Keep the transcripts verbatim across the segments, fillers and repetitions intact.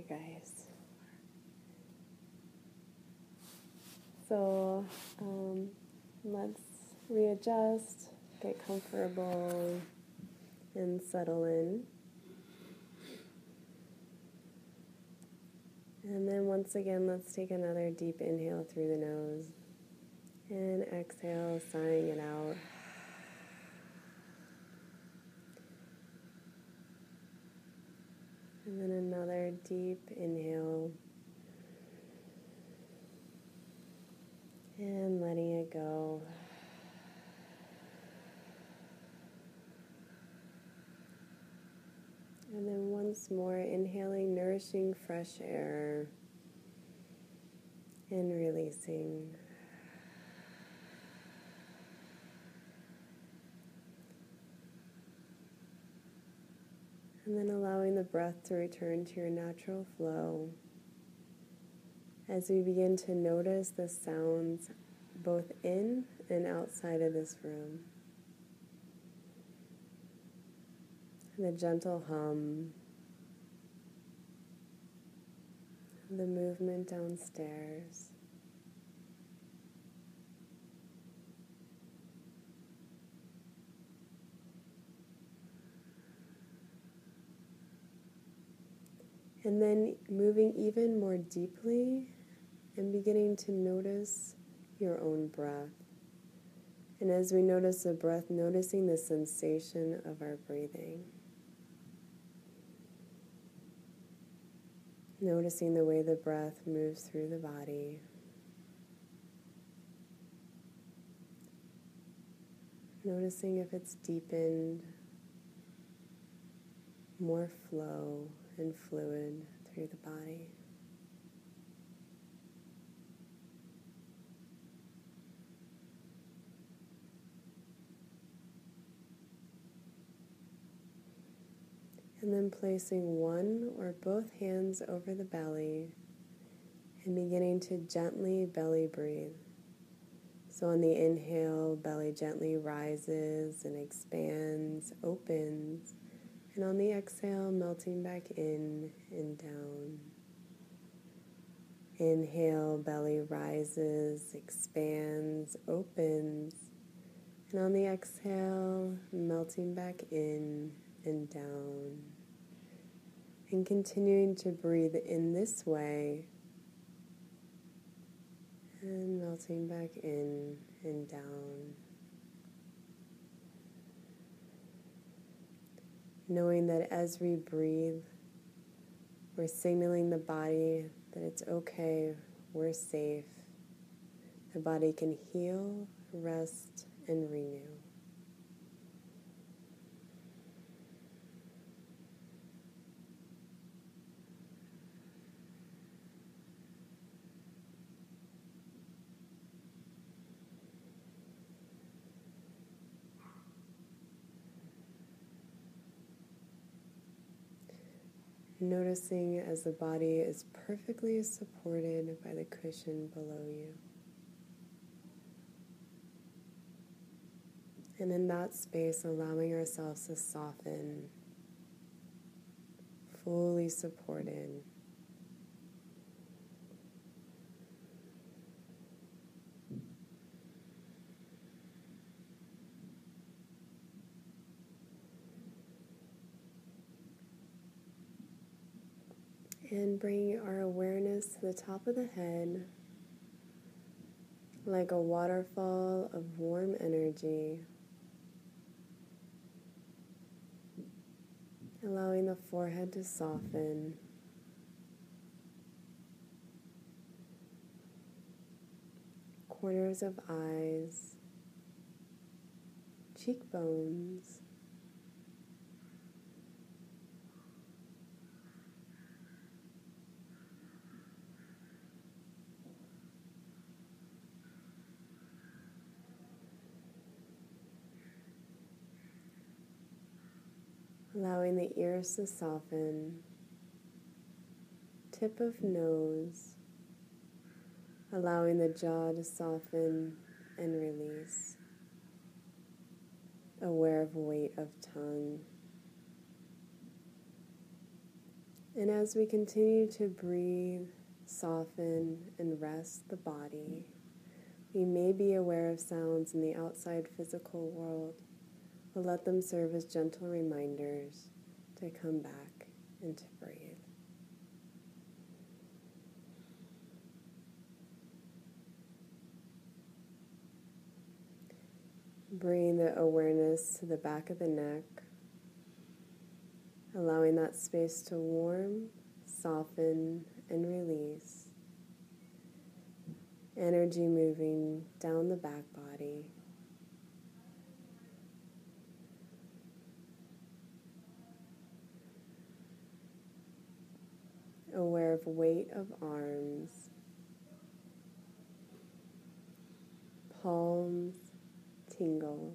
guys. So um, let's readjust, get comfortable, and settle in. And then once again, let's take another deep inhale through the nose. And exhale, sighing it out. And then another deep inhale. And letting it go. And then once more, inhaling nourishing fresh air. And releasing. And then allowing the breath to return to your natural flow as we begin to notice the sounds both in and outside of this room. The gentle hum, the movement downstairs. And then moving even more deeply and beginning to notice your own breath. And as we notice the breath, noticing the sensation of our breathing. Noticing the way the breath moves through the body. Noticing if it's deepened, more flow and fluid through the body. And then placing one or both hands over the belly and beginning to gently belly breathe. So on the inhale, belly gently rises and expands, opens. And on the exhale, melting back in and down. Inhale, belly rises, expands, opens. And on the exhale, melting back in and down. And continuing to breathe in this way. And melting back in and down. Knowing that as we breathe, we're signaling the body that it's okay, we're safe. The body can heal, rest, and renew. Noticing as the body is perfectly supported by the cushion below you. And in that space, allowing ourselves to soften, fully supported. And bringing our awareness to the top of the head, like a waterfall of warm energy, allowing the forehead to soften, corners of eyes, cheekbones, allowing the ears to soften, tip of nose, allowing the jaw to soften and release, aware of weight of tongue, And as we continue to breathe, soften, and rest the body, we may be aware of sounds in the outside physical world, but let them serve as gentle reminders to come back and to breathe. Bring the awareness to the back of the neck, allowing that space to warm, soften, and release. Energy moving down the back body. Aware of weight of arms, palms tingle.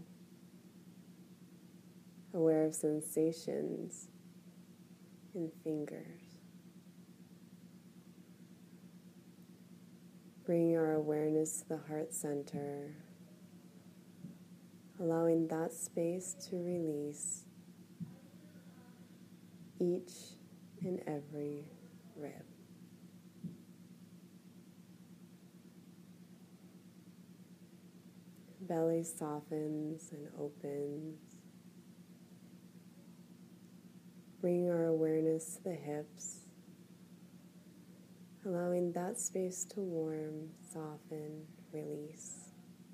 Aware of sensations in fingers. Bring our awareness to the heart center, allowing that space to release each and every rib. Belly softens and opens. Bring our awareness to the hips, allowing that space to warm, soften, release.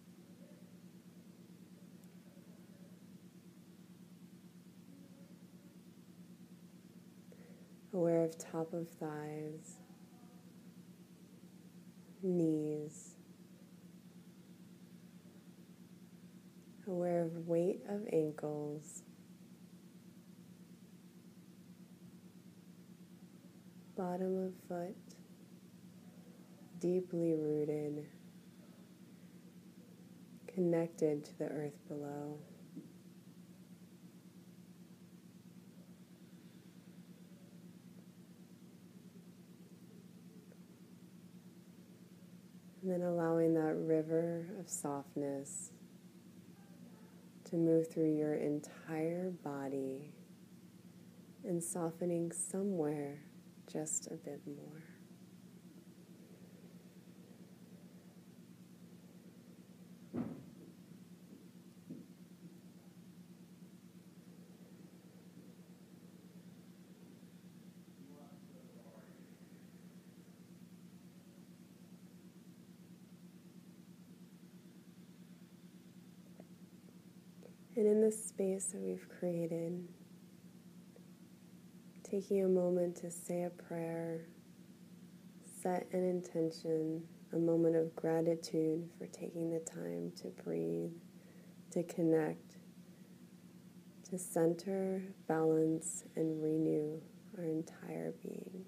Aware of top of thighs, knees. Aware of weight of ankles, bottom of foot, deeply rooted, connected to the earth below. And then allowing that river of softness to move through your entire body and softening somewhere just a bit more. And in this space that we've created, taking a moment to say a prayer, set an intention, a moment of gratitude for taking the time to breathe, to connect, to center, balance, and renew our entire being.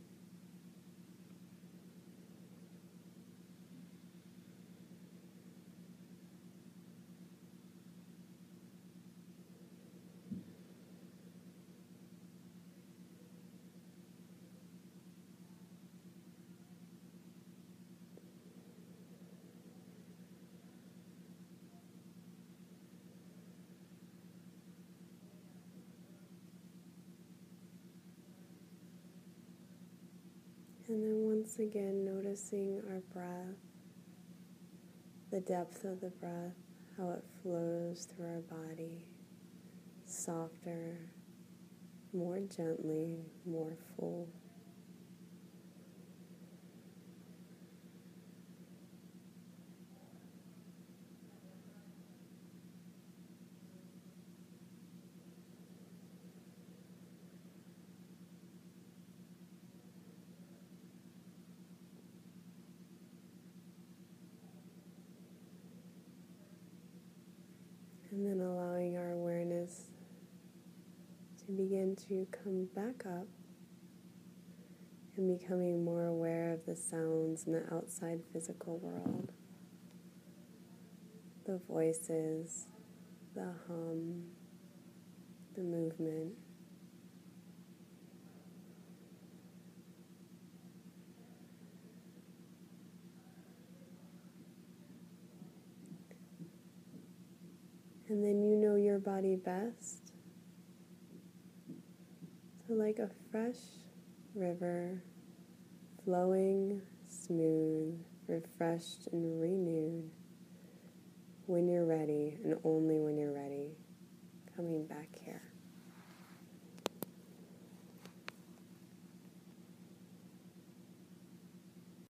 And then once again, noticing our breath, the depth of the breath, how it flows through our body, softer, more gently, more full. And then allowing our awareness to begin to come back up and becoming more aware of the sounds in the outside physical world. The voices, the hum, the movement. And then you know your body best. So like a fresh river, flowing, smooth, refreshed and renewed. When you're ready, and only when you're ready, coming back here.